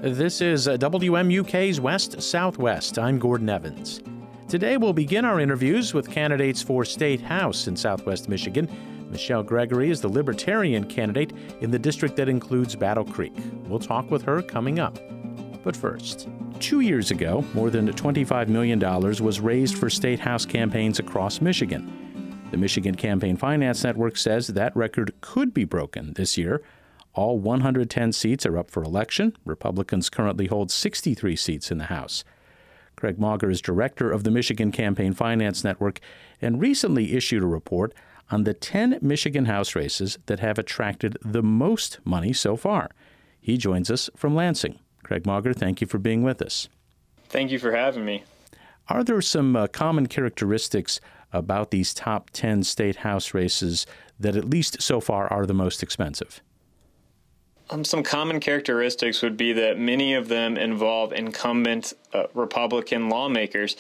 This is WMUK's West Southwest. I'm Gordon Evans. Today we'll begin our interviews with candidates for State House in Southwest Michigan. Michelle Gregory is the Libertarian candidate in the district that includes Battle Creek. We'll talk with her coming up. But first, 2 years ago, more than $25 million was raised for State House campaigns across Michigan. The Michigan Campaign Finance Network says that record could be broken this year. All 110 seats are up for election. Republicans currently hold 63 seats in the House. Craig Mauger is director of the Michigan Campaign Finance Network and recently issued a report on the 10 Michigan House races that have attracted the most money so far. He joins us from Lansing. Craig Mauger, thank you for being with us. Thank you for having me. Are there some common characteristics about these top 10 state House races that at least so far are the most expensive? Some common characteristics would be that many of them involve incumbent Republican lawmakers.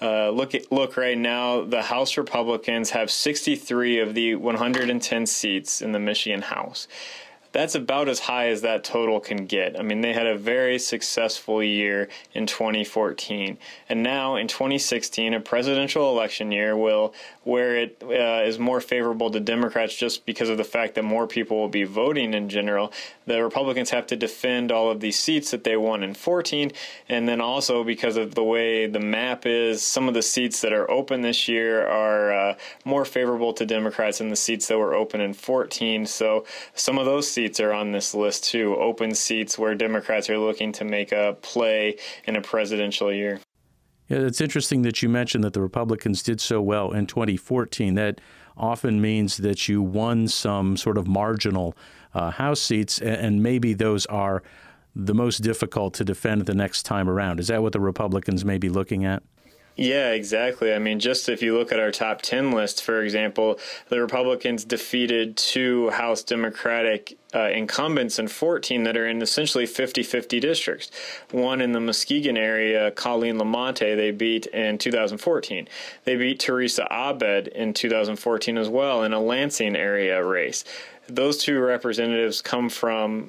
Look right now, the House Republicans have 63 of the 110 seats in the Michigan House. That's about as high as that total can get. I mean, they had a very successful year in 2014. And now in 2016, a presidential election year where it is more favorable to Democrats just because of the fact that more people will be voting in general. The Republicans have to defend all of these seats that they won in 14. And then also because of the way the map is, some of the seats that are open this year are more favorable to Democrats than the seats that were open in 14. So some of those seats are on this list too, open seats where Democrats are looking to make a play in a presidential year. Yeah, it's interesting that you mentioned that the Republicans did so well in 2014. That often means that you won some sort of marginal House seats, and maybe those are the most difficult to defend the next time around. Is that what the Republicans may be looking at? Yeah, exactly. I mean, just if you look at our top 10 list, for example, the Republicans defeated two House Democratic incumbents in 14 that are in essentially 50-50 districts. One in the Muskegon area, Colleen Lamonte, they beat in 2014. They beat Teresa Abed in 2014 as well in a Lansing area race. Those two representatives come from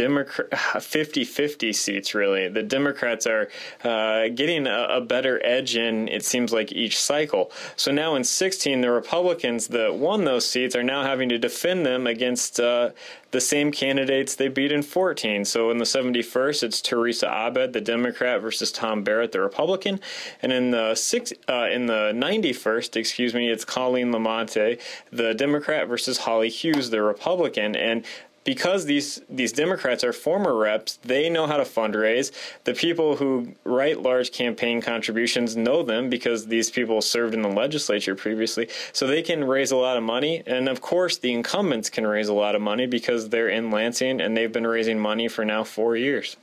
50-50 seats, really. The Democrats are getting a better edge in, it seems like, each cycle. So now in 16, the Republicans that won those seats are now having to defend them against the same candidates they beat in 14. So in the 71st, it's Teresa Abed, the Democrat, versus Tom Barrett, the Republican. And in the 91st, it's Colleen Lamonte, the Democrat, versus Holly Hughes, the Republican. And because these Democrats are former reps, they know how to fundraise. The people who write large campaign contributions know them because these people served in the legislature previously. So they can raise a lot of money. And of course, the incumbents can raise a lot of money because they're in Lansing and they've been raising money for now 4 years.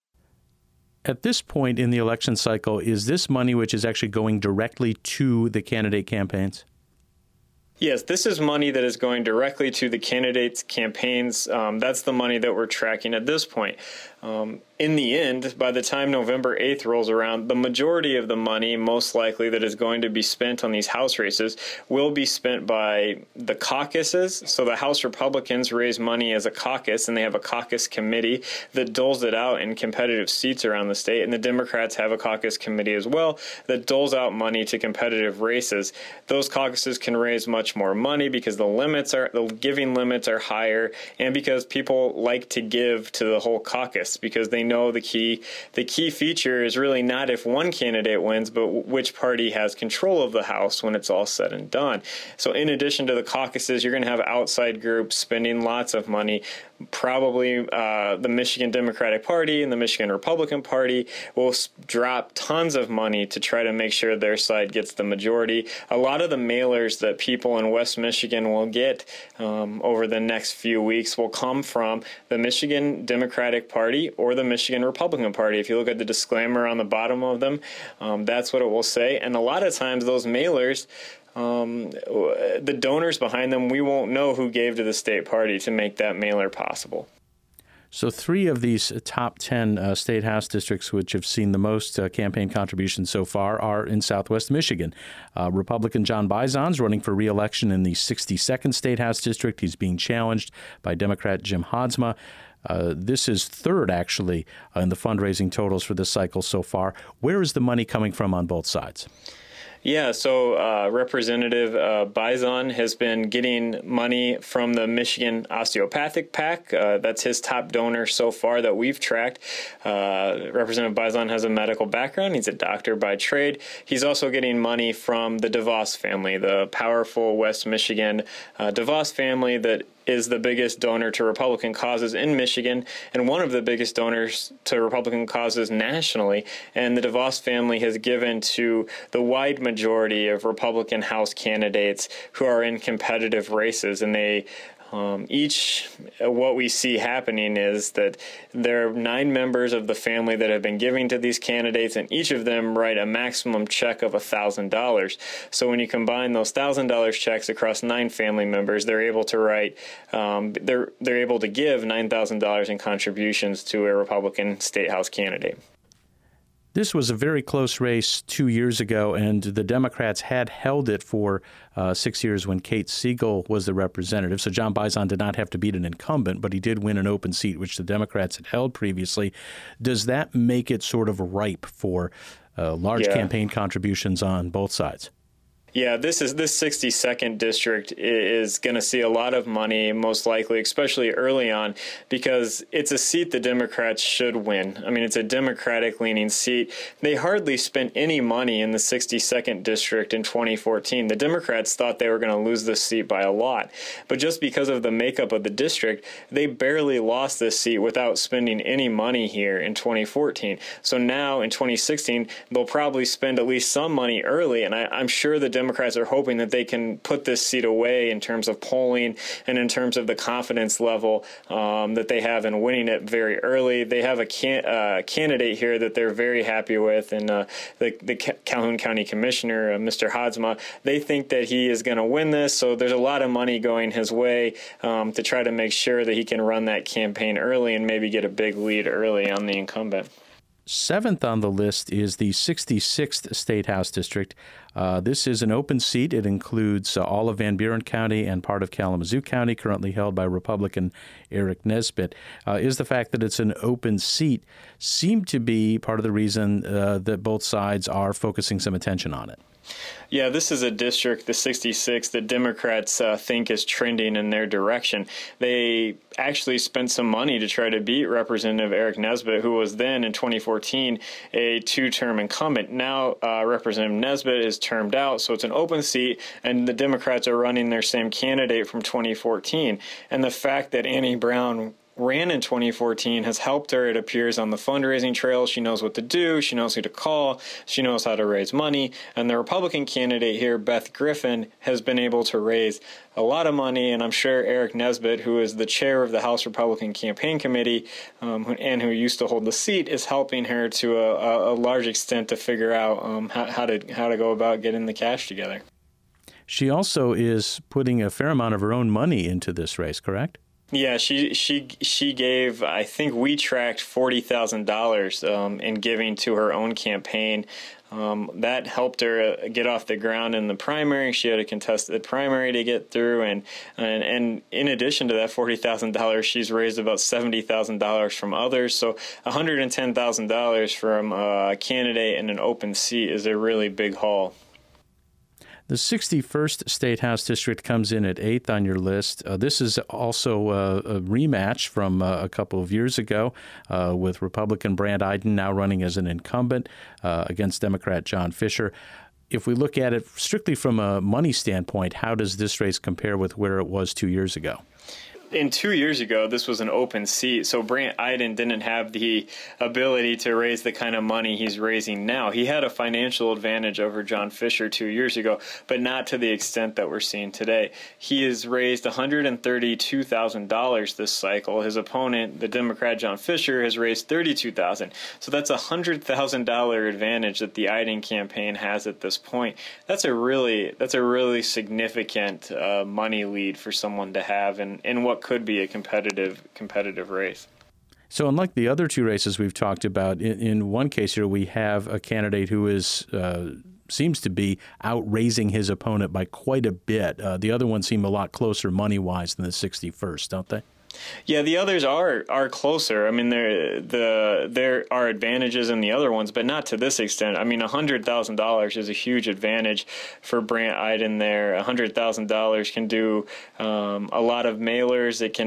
At this point in the election cycle, is this money which is actually going directly to the candidate campaigns? Yes, this is money that is going directly to the candidates' campaigns. That's the money that we're tracking at this point. In the end, by the time November 8th rolls around, the majority of the money, most likely, that is going to be spent on these House races will be spent by the caucuses. So the House Republicans raise money as a caucus, and they have a caucus committee that doles it out in competitive seats around the state. And the Democrats have a caucus committee as well that doles out money to competitive races. Those caucuses can raise much more money because the giving limits are higher, and because people like to give to the whole caucus because they know the key feature is really not if one candidate wins, but which party has control of the House when it's all said and done. So in addition to the caucuses, you're going to have outside groups spending lots of money. Probably the Michigan Democratic Party and the Michigan Republican Party will drop tons of money to try to make sure their side gets the majority. A lot of the mailers that people in West Michigan will get over the next few weeks will come from the Michigan Democratic Party or the Michigan Republican Party. If you look at the disclaimer on the bottom of them, that's what it will say. And a lot of times those mailers, the donors behind them, we won't know who gave to the state party to make that mailer possible. So 3 of these top 10 state House districts which have seen the most campaign contributions so far are in Southwest Michigan. Republican John Bison's running for re-election in the 62nd State House district. He's being challenged by Democrat Jim Hadsma. This is third, actually, in the fundraising totals for this cycle so far. Where is the money coming from on both sides? Yeah, so Representative Bison has been getting money from the Michigan Osteopathic PAC. That's his top donor so far that we've tracked. Representative Bison has a medical background. He's a doctor by trade. He's also getting money from the DeVos family, the powerful West Michigan DeVos family that is the biggest donor to Republican causes in Michigan and one of the biggest donors to Republican causes nationally. And the DeVos family has given to the wide majority of Republican House candidates who are in competitive races. And they what we see happening is that there are 9 members of the family that have been giving to these candidates, and each of them write a maximum check of $1,000. So when you combine those $1,000 checks across 9 family members, they're able to write, they're able to give $9,000 in contributions to a Republican state house candidate. This was a very close race 2 years ago, and the Democrats had held it for 6 years when Kate Siegel was the representative. So John Bison did not have to beat an incumbent, but he did win an open seat, which the Democrats had held previously. Does that make it sort of ripe for large campaign contributions on both sides? Yeah, this 62nd district is going to see a lot of money, most likely, especially early on, because it's a seat the Democrats should win. I mean, it's a Democratic-leaning seat. They hardly spent any money in the 62nd district in 2014. The Democrats thought they were going to lose this seat by a lot. But just because of the makeup of the district, they barely lost this seat without spending any money here in 2014. So now in 2016, they'll probably spend at least some money early, and I'm sure the Democrats are hoping that they can put this seat away in terms of polling and in terms of the confidence level that they have in winning it very early. They have a candidate here that they're very happy with, and the Calhoun County Commissioner, Mr. Hadsma. They think that he is going to win this, so there's a lot of money going his way to try to make sure that he can run that campaign early and maybe get a big lead early on the incumbent. 7th on the list is the 66th State House District. This is an open seat. It includes all of Van Buren County and part of Kalamazoo County, currently held by Republican Eric Nesbitt. Is the fact that it's an open seat seem to be part of the reason that both sides are focusing some attention on it? Yeah, this is a district, the 66th, that Democrats think is trending in their direction. They actually spent some money to try to beat Representative Eric Nesbitt, who was then, in 2014, a 2-term incumbent. Now, Representative Nesbitt is termed out, so it's an open seat, and the Democrats are running their same candidate from 2014. And the fact that Annie Brown ran in 2014 has helped her, it appears, on the fundraising trail. She knows what to do. She knows who to call. She knows how to raise money. And the Republican candidate here, Beth Griffin, has been able to raise a lot of money. And I'm sure Eric Nesbitt, who is the chair of the House Republican Campaign Committee and who used to hold the seat, is helping her to a large extent to figure out how to go about getting the cash together. She also is putting a fair amount of her own money into this race, correct? Yeah, she gave, I think we tracked $40,000 in giving to her own campaign. That helped her get off the ground in the primary. She had a contested primary to get through, and in addition to that $40,000, she's raised about $70,000 from others. So $110,000 from a candidate in an open seat is a really big haul. The 61st State House District comes in at 8th on your list. This is also a rematch from a couple of years ago with Republican Brant Iden now running as an incumbent against Democrat John Fisher. If we look at it strictly from a money standpoint, how does this race compare with where it was 2 years ago? In 2 years ago, this was an open seat, so Brant Iden didn't have the ability to raise the kind of money he's raising now. He had a financial advantage over John Fisher 2 years ago, but not to the extent that we're seeing today. He has raised $132,000 this cycle. His opponent, the Democrat John Fisher, has raised $32,000. So that's a $100,000 advantage that the Iden campaign has at this point. That's a really significant money lead for someone to have in what could be a competitive race. So unlike the other two races we've talked about, in one case here we have a candidate who is seems to be outraising his opponent by quite a bit. The other ones seem a lot closer money-wise than the 61st, don't they? Yeah, the others are closer. I mean, there are advantages in the other ones, but not to this extent. I mean, $100,000 is a huge advantage for Brandt Iden there. $100,000 can do a lot of mailers. It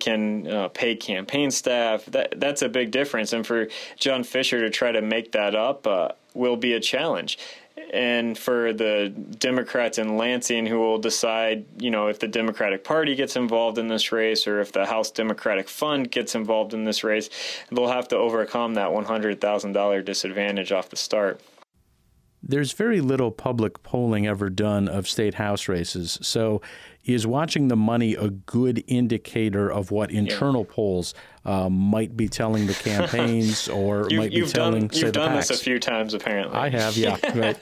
can pay campaign staff. That's a big difference. And for John Fisher to try to make that up will be a challenge. And for the Democrats in Lansing who will decide, if the Democratic Party gets involved in this race or if the House Democratic Fund gets involved in this race, they'll have to overcome that $100,000 disadvantage off the start. There's very little public polling ever done of state House races. So is watching the money a good indicator of what internal polls might be telling the campaigns or might be telling, say, the PACs? You've done this a few times, apparently. I have, yeah.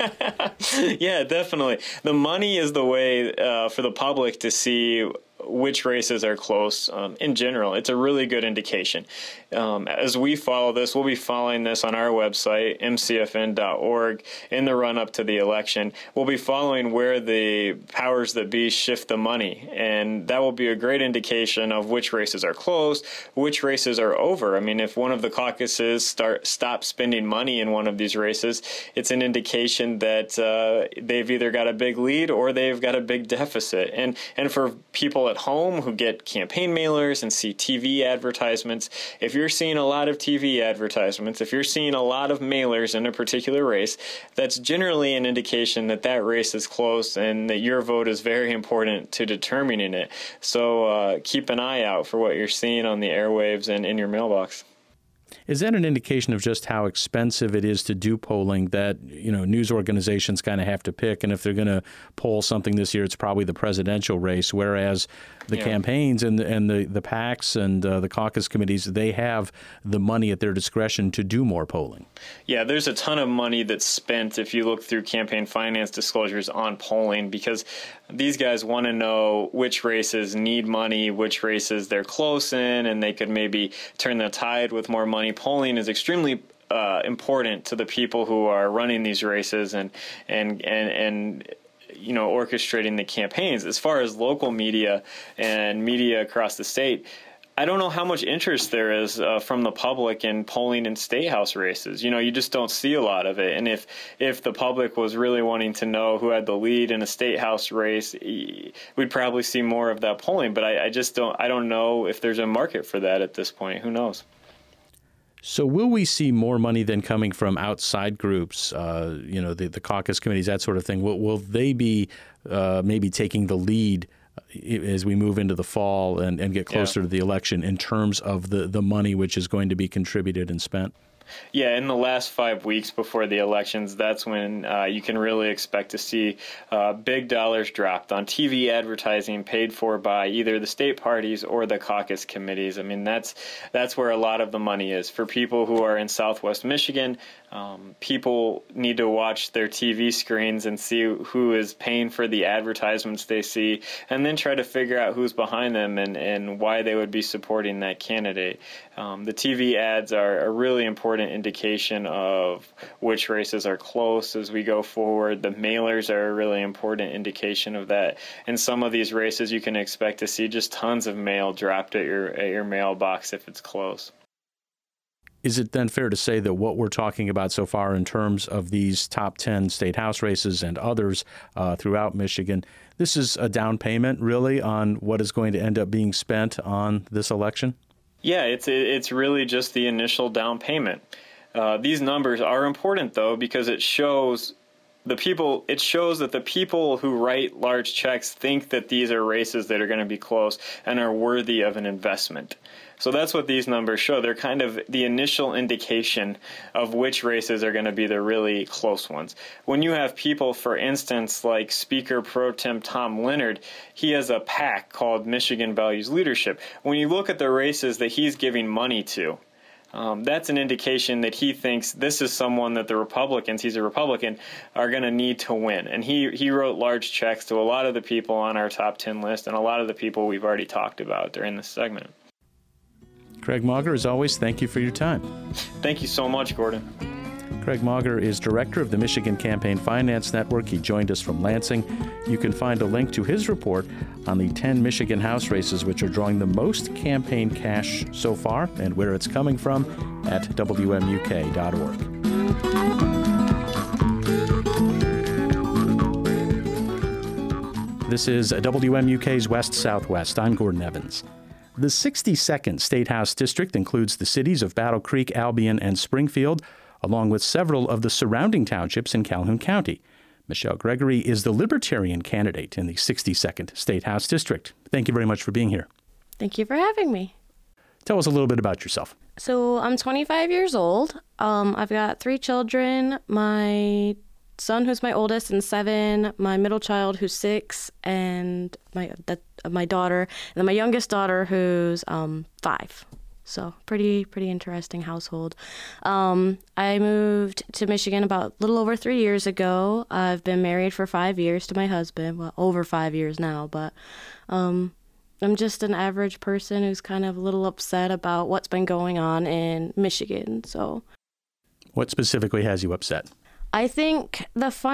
Right. Yeah, definitely. The money is the way for the public to see which races are close. In general, it's a really good indication. As we follow this, we'll be following this on our website, mcfn.org, in the run-up to the election. We'll be following where the powers that be shift the money, and that will be a great indication of which races are close, which races are over. I mean, if one of the caucuses stop spending money in one of these races, it's an indication that they've either got a big lead or they've got a big deficit. And for people at home who get campaign mailers and see TV advertisements, if you're seeing a lot of TV advertisements, if you're seeing a lot of mailers in a particular race, that's generally an indication that that race is close and that your vote is very important to determining it. So keep an eye out for what you're seeing on the airwaves and in your mailbox. Is that an indication of just how expensive it is to do polling that, news organizations kind of have to pick? And if they're going to poll something this year, it's probably the presidential race, whereas the campaigns and the PACs and the caucus committees, they have the money at their discretion to do more polling. Yeah, there's a ton of money that's spent if you look through campaign finance disclosures on polling, because these guys want to know which races need money, which races they're close in, and they could maybe turn the tide with more money. Polling is extremely important to the people who are running these races and orchestrating the campaigns. As far as local media and media across the state, I don't know how much interest there is from the public in polling in state house races. You just don't see a lot of it. And if the public was really wanting to know who had the lead in a state house race, we'd probably see more of that polling. But I don't know if there's a market for that at this point. Who knows? So will we see more money then coming from outside groups, the caucus committees, that sort of thing? Will they be maybe taking the lead as we move into the fall and get closer to the election in terms of the money which is going to be contributed and spent? Yeah, in the last 5 weeks before the elections, that's when you can really expect to see big dollars dropped on TV advertising paid for by either the state parties or the caucus committees. I mean, that's where a lot of the money is. For people who are in Southwest Michigan, people need to watch their TV screens and see who is paying for the advertisements they see, and then try to figure out who's behind them and why they would be supporting that candidate. The TV ads are a really important indication of which races are close as we go forward. The mailers are a really important indication of that. In some of these races, you can expect to see just tons of mail dropped at your mailbox if it's close. Is it then fair to say that what we're talking about so far in terms of these top 10 state house races and others throughout Michigan, this is a down payment really on what is going to end up being spent on this election? Yeah, it's really just the initial down payment. These numbers are important, though, because it shows that the people who write large checks think that these are races that are going to be close and are worthy of an investment. So that's what these numbers show. They're kind of the initial indication of which races are going to be the really close ones. When you have people, for instance, like Speaker Pro Tem Tom Leonard, he has a PAC called Michigan Values Leadership. When you look at the races that he's giving money to, that's an indication that he thinks this is someone that the Republicans, he's a Republican, are going to need to win. And he wrote large checks to a lot of the people on our top 10 list and a lot of the people we've already talked about during this segment. Craig Mauger, as always, thank you for your time. Thank you so much, Gordon. Craig Mauger is director of the Michigan Campaign Finance Network. He joined us from Lansing. You can find a link to his report on the 10 Michigan House races which are drawing the most campaign cash so far and where it's coming from at WMUK.org. This is WMUK's West Southwest. I'm Gordon Evans. The 62nd State House District includes the cities of Battle Creek, Albion, and Springfield, along with several of the surrounding townships in Calhoun County. Michelle Gregory is the Libertarian candidate in the 62nd State House District. Thank you very much for being here. Thank you for having me. Tell us a little bit about yourself. So I'm 25 years old. I've got 3 children. My son, who's my oldest, and 7. My middle child, who's 6, and my daughter, and then my youngest daughter, who's 5. So pretty interesting household. I moved to Michigan about a little over 3 years ago. I've been married for 5 years to my husband. Well, over 5 years now, but I'm just an average person who's kind of a little upset about what's been going on in Michigan. So, what specifically has you upset? I think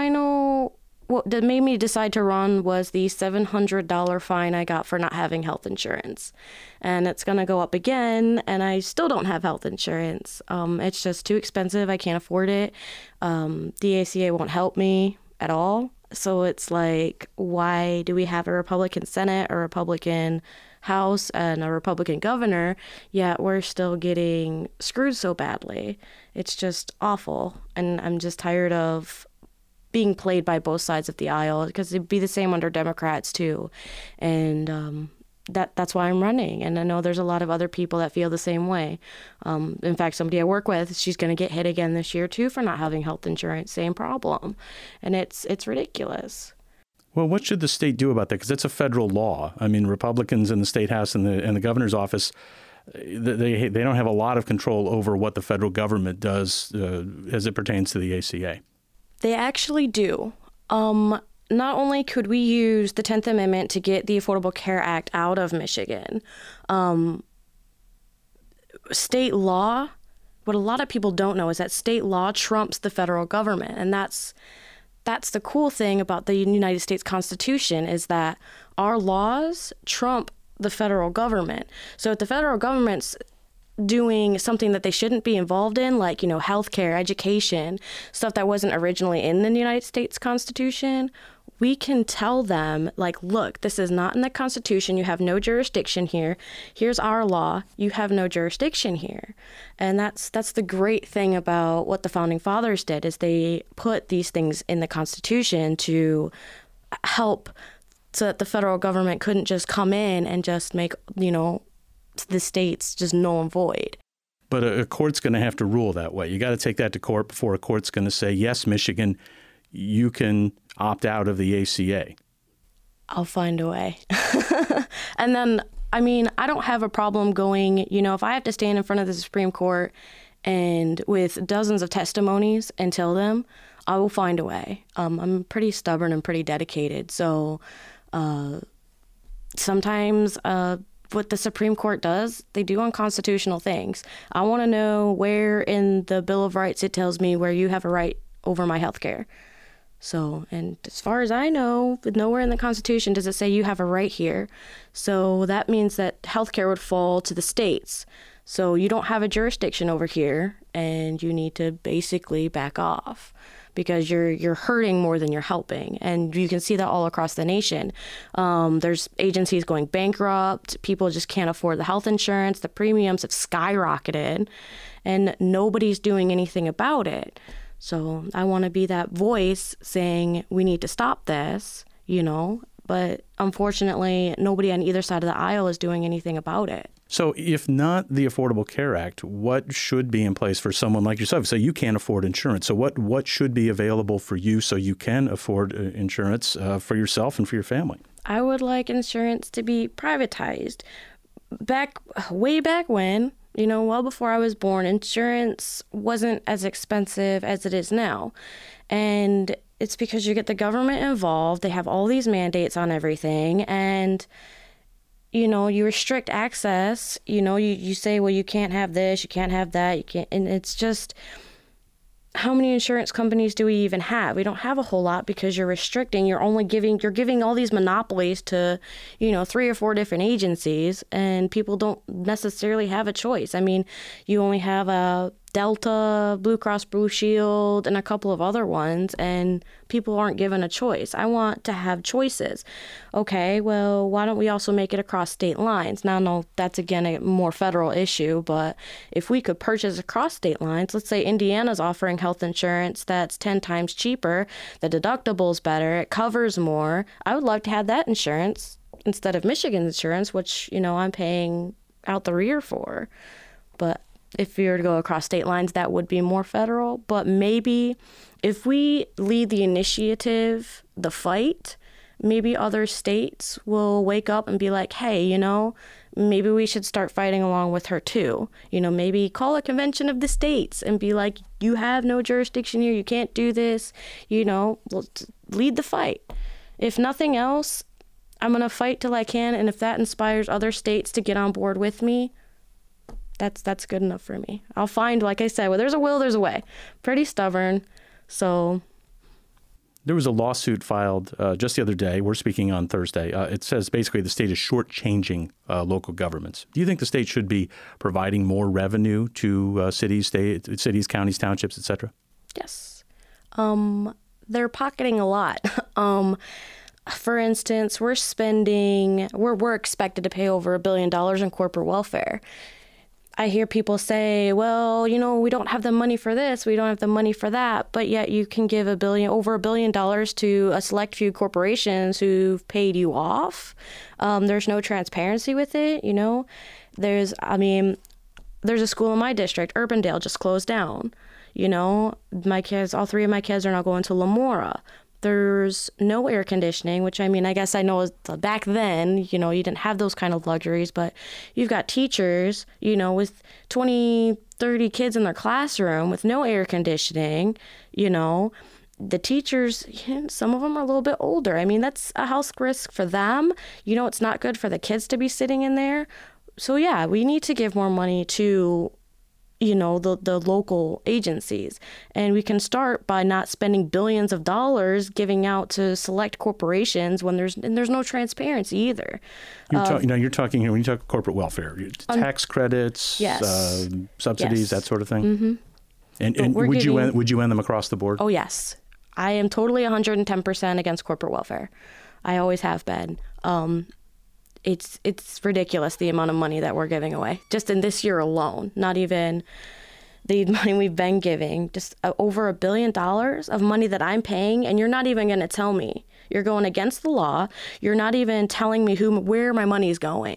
what made me decide to run was the $700 fine I got for not having health insurance. And it's going to go up again, and I still don't have health insurance. It's just too expensive. I can't afford it. The ACA won't help me at all. So it's like, why do we have a Republican Senate, a Republican House, and a Republican governor, yet we're still getting screwed so badly? It's just awful. And I'm just tired of being played by both sides of the aisle, because it'd be the same under Democrats too. And that's why I'm running. And I know there's a lot of other people that feel the same way. In fact, somebody I work with, she's going to get hit again this year too for not having health insurance. Same problem. And it's ridiculous. Well, what should the state do about that? Because it's a federal law. I mean, Republicans in the State House and the governor's office, they don't have a lot of control over what the federal government does as it pertains to the ACA. They actually do. Not only could we use the 10th Amendment to get the Affordable Care Act out of Michigan, state law, what a lot of people don't know is that state law trumps the federal government. And that's the cool thing about the United States Constitution, is that our laws trump the federal government. So if the federal government's doing something that they shouldn't be involved in, like, healthcare, education, stuff that wasn't originally in the United States Constitution, we can tell them, like, look, this is not in the Constitution. You have no jurisdiction here. Here's our law. You have no jurisdiction here. And that's the great thing about what the Founding Fathers did, is they put these things in the Constitution to help so that the federal government couldn't just come in and just make, the states just null and void. But a court's going to have to rule that way. You got to take that to court before a court's going to say, yes, Michigan, you can opt out of the ACA. I'll find a way. And then, I don't have a problem going, if I have to stand in front of the Supreme Court and with dozens of testimonies and tell them, I will find a way. I'm pretty stubborn and pretty dedicated. So sometimes what the Supreme Court does, they do unconstitutional things. I want to know where in the Bill of Rights it tells me where you have a right over my health care. So, and as far as I know, nowhere in the Constitution does it say you have a right here. So that means that health care would fall to the states. So you don't have a jurisdiction over here, and you need to basically back off, because you're hurting more than you're helping. And you can see that all across the nation. There's agencies going bankrupt. People just can't afford the health insurance. The premiums have skyrocketed, and nobody's doing anything about it. So I want to be that voice saying we need to stop this, but unfortunately, nobody on either side of the aisle is doing anything about it. So if not the Affordable Care Act, what should be in place for someone like yourself? So you can't afford insurance. So what should be available for you so you can afford insurance for yourself and for your family? I would like insurance to be privatized. Way back when, well before I was born, insurance wasn't as expensive as it is now. And it's because you get the government involved. They have all these mandates on everything. And you restrict access, you say, well, you can't have this, you can't have that, and it's just, how many insurance companies do we even have? We don't have a whole lot because you're restricting. You're giving all these monopolies to, 3 or 4 different agencies, and people don't necessarily have a choice. I mean, you only have a Delta, Blue Cross Blue Shield, and a couple of other ones, and people aren't given a choice. I want to have choices. Okay, well, why don't we also make it across state lines? Now, no, that's again a more federal issue, but if we could purchase across state lines, let's say Indiana's offering health insurance that's 10 times cheaper, the deductible's better, it covers more. I would love to have that insurance instead of Michigan's insurance, which, I'm paying out the rear for. But if you were to go across state lines, that would be more federal. But maybe if we lead the initiative, the fight, maybe other states will wake up and be like, hey, maybe we should start fighting along with her too. Maybe call a convention of the states and be like, you have no jurisdiction here. You can't do this. Lead the fight. If nothing else, I'm going to fight till I can. And if that inspires other states to get on board with me, that's good enough for me. I'll find, like I said, where there's a will, there's a way. Pretty stubborn. So there was a lawsuit filed just the other day. We're speaking on Thursday. It says basically the state is shortchanging local governments. Do you think the state should be providing more revenue to cities, counties, townships, et cetera? Yes. They're pocketing a lot. For instance, we're expected to pay over $1 billion in corporate welfare. I hear people say, well, we don't have the money for this, we don't have the money for that, but yet you can give over $1 billion to a select few corporations who've paid you off. There's no transparency with it, There's a school in my district, Urbandale, just closed down. My kids, all 3 of my kids are now going to Lamora. There's no air conditioning, which I guess I know back then, you didn't have those kind of luxuries, but you've got teachers, with 20, 30 kids in their classroom with no air conditioning, the teachers, some of them are a little bit older. That's a health risk for them. It's not good for the kids to be sitting in there. So yeah, we need to give more money to the local agencies. And we can start by not spending billions of dollars giving out to select corporations when there's no transparency either. You're talking here when you talk corporate welfare, tax credits, yes. Subsidies, yes. that sort of thing. Mm-hmm. And would you end them across the board? Oh, yes. I am totally 110% against corporate welfare. I always have been. It's ridiculous the amount of money that we're giving away just in this year alone. Not even the money we've been giving, just over $1 billion of money that I'm paying, and you're not even going to tell me. You're going against the law. You're not even telling me where my money is going.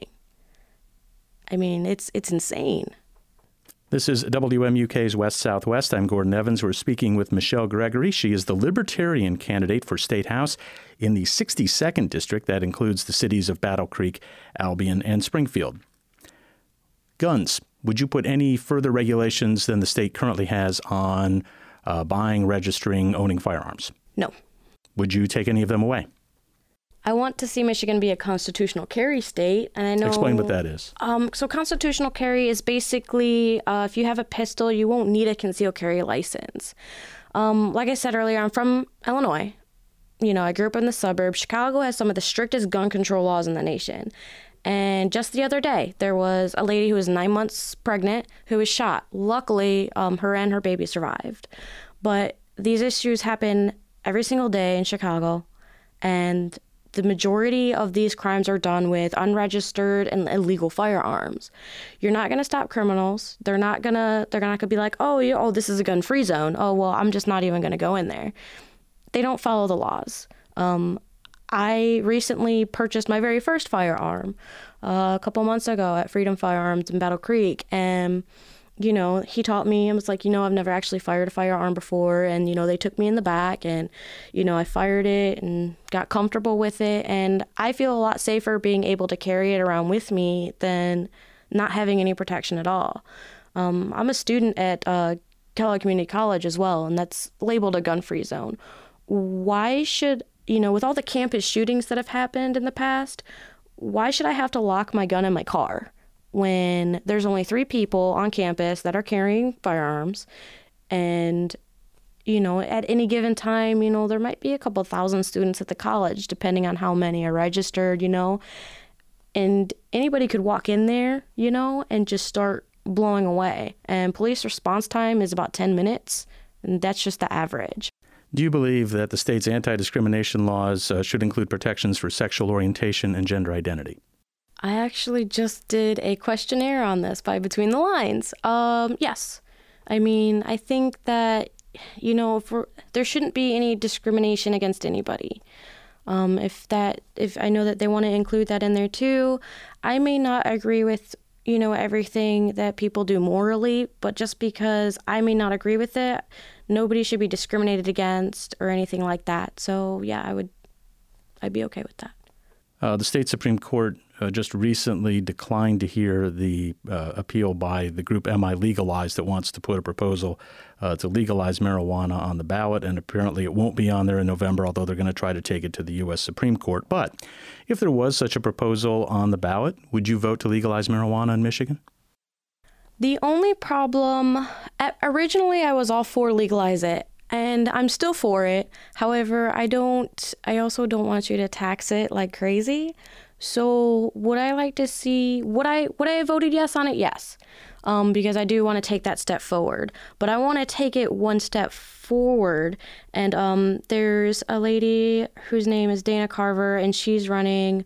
It's insane. This is WMUK's West Southwest. I'm Gordon Evans. We're speaking with Michelle Gregory. She is the Libertarian candidate for State House in the 62nd District. That includes the cities of Battle Creek, Albion, and Springfield. Guns. Would you put any further regulations than the state currently has on buying, registering, owning firearms? No. Would you take any of them away? I want to see Michigan be a constitutional carry state, and I know. Explain what that is. So constitutional carry is basically if you have a pistol, you won't need a concealed carry license. Like I said earlier, I'm from Illinois. I grew up in the suburbs. Chicago has some of the strictest gun control laws in the nation. And just the other day, there was a lady who was 9 months pregnant who was shot. Luckily, her and her baby survived. But these issues happen every single day in Chicago, and the majority of these crimes are done with unregistered and illegal firearms. You're not going to stop criminals. They're not going to be like, oh, this is a gun-free zone. Oh, well, I'm just not even going to go in there. They don't follow the laws. I recently purchased my very first firearm a couple months ago at Freedom Firearms in Battle Creek, and he taught me and was like, I've never actually fired a firearm before. And, they took me in the back and, I fired it and got comfortable with it. And I feel a lot safer being able to carry it around with me than not having any protection at all. I'm a student at Kellogg Community College as well, and that's labeled a gun-free zone. Why should, with all the campus shootings that have happened in the past, why should I have to lock my gun in my car when there's only 3 people on campus that are carrying firearms, and at any given time, there might be a couple thousand students at the college, depending on how many are registered, and anybody could walk in there, and just start blowing away. And police response time is about 10 minutes, and that's just the average. Do you believe that the state's anti-discrimination laws should include protections for sexual orientation and gender identity? I actually just did a questionnaire on this by Between the Lines. Yes. I mean, I think that, there shouldn't be any discrimination against anybody. If I know that they want to include that in there too, I may not agree with, everything that people do morally, but just because I may not agree with it, nobody should be discriminated against or anything like that. So yeah, I'd be okay with that. The state Supreme Court just recently declined to hear the appeal by the group MI Legalize that wants to put a proposal to legalize marijuana on the ballot, and apparently it won't be on there in November, although they're going to try to take it to the U.S. Supreme Court. But if there was such a proposal on the ballot, would you vote to legalize marijuana in Michigan? The only problem, originally I was all for legalize it, and I'm still for it. However, I also don't want you to tax it like crazy. So would I like to see, would I have voted yes on it? Yes. Because I do want to take that step forward. But I want to take it one step forward. And there's a lady whose name is Dana Carver, and she's running,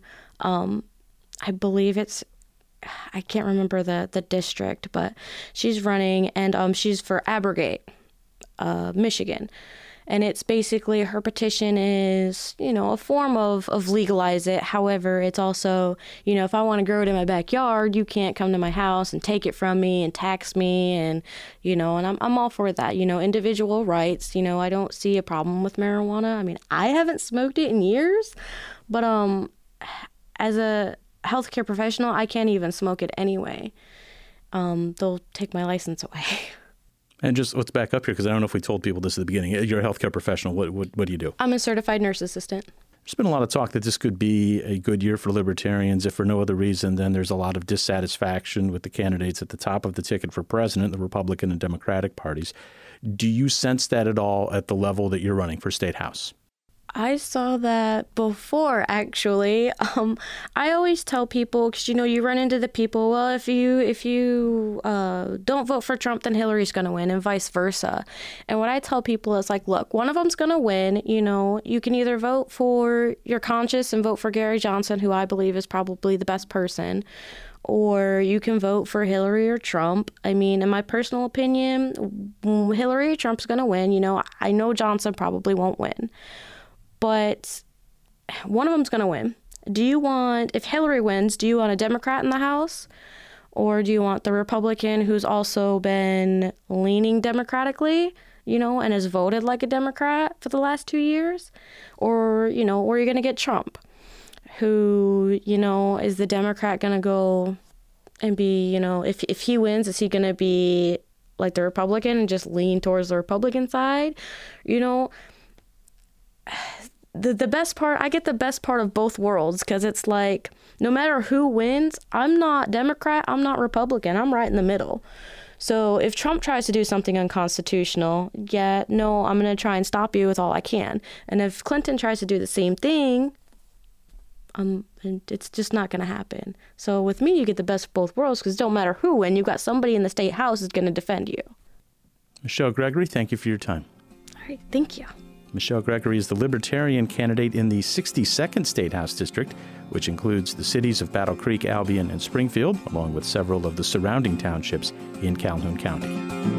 I believe I can't remember the district, but she's running, and she's for Abrogate, Michigan. And it's basically, her petition is, a form of legalize it. However, it's also, if I want to grow it in my backyard, you can't come to my house and take it from me and tax me. And, and I'm all for that, individual rights. I don't see a problem with marijuana. I mean, I haven't smoked it in years, but as a healthcare professional, I can't even smoke it anyway. They'll take my license away. And just let's back up here, because I don't know if we told people this at the beginning. You're a healthcare professional. What do you do? I'm a certified nurse assistant. There's been a lot of talk that this could be a good year for libertarians. If for no other reason, then there's a lot of dissatisfaction with the candidates at the top of the ticket for president, the Republican and Democratic parties. Do you sense that at all at the level that you're running for State House? I saw that before, actually. I always tell people, because, you run into the people, well, if you don't vote for Trump, then Hillary's going to win, and vice versa. And what I tell people is, like, look, one of them's going to win. You can either vote for your conscience and vote for Gary Johnson, who I believe is probably the best person, or you can vote for Hillary or Trump. I mean, in my personal opinion, Hillary or Trump's going to win. I know Johnson probably won't win. But one of them's going to win. If Hillary wins, do you want a Democrat in the House? Or do you want the Republican who's also been leaning democratically, and has voted like a Democrat for the last 2 years? Or, or you're going to get Trump, who, is the Democrat going to go and be, if he wins, is he going to be like the Republican and just lean towards the Republican side? The best part, I get the best part of both worlds, because it's like, no matter who wins, I'm not Democrat, I'm not Republican, I'm right in the middle. So if Trump tries to do something unconstitutional, I'm going to try and stop you with all I can. And if Clinton tries to do the same thing, it's just not going to happen. So with me, you get the best of both worlds, because it don't matter who wins, you've got somebody in the State House who's going to defend you. Michelle Gregory, thank you for your time. All right, thank you. Michelle Gregory is the Libertarian candidate in the 62nd State House District, which includes the cities of Battle Creek, Albion, and Springfield, along with several of the surrounding townships in Calhoun County.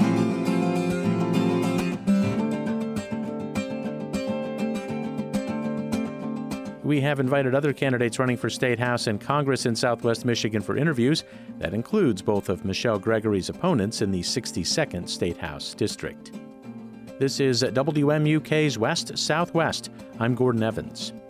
We have invited other candidates running for State House and Congress in Southwest Michigan for interviews. That includes both of Michelle Gregory's opponents in the 62nd State House District. This is WMUK's West Southwest. I'm Gordon Evans.